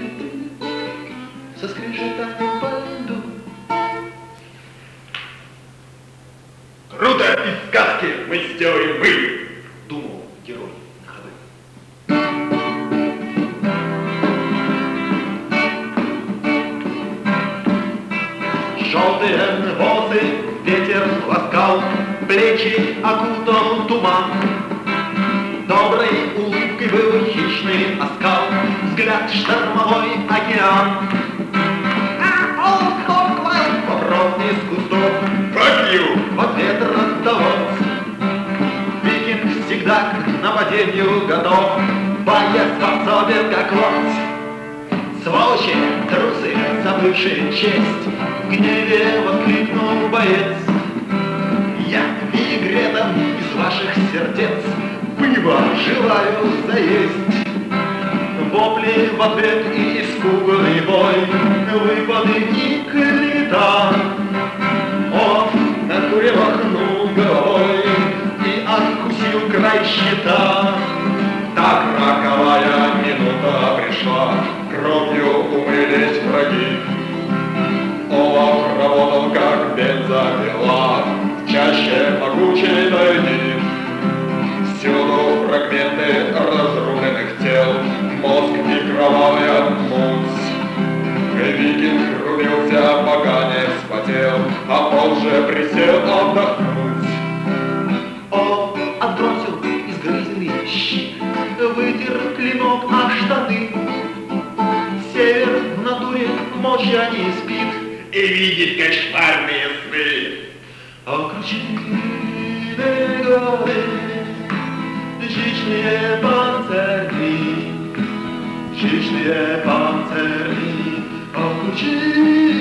со скрежетанием по льду. Круто, из сказки мы сделаем мы, думал герой на ходу. Желтые воды ветер ласкал, плечи окутал туман. Доброй улыбкой был хищный оскал, взгляд штормовой океан. Вопрос из кустов, Fuck you! в ответ раздалось. Викинг всегда к нападению готов, боец способен как лось. Сволочи, трусы, забывшие честь, в гневе воскликнул боец. Я винегретом из ваших сердец пиво желаю заесть. Вопли в ответ и испуганный бой, выпады и клевета. Он на куре махнул головой и откусил край щита. Так роковая минута пришла, кровью умылись враги. Олаф работал как бензопила, чаще могучей тайги. Всюду фрагменты разрубленных тел, мозг и кровавая муть. Викинг рубился, пока не вспотел, а позже присел отдохнуть. Он отбросил изгрызенный щит, вытер клинок о штаны. Север в натуре молча не спит И видит кошмарные сны. Окружены горы, жичные панцирни, окружены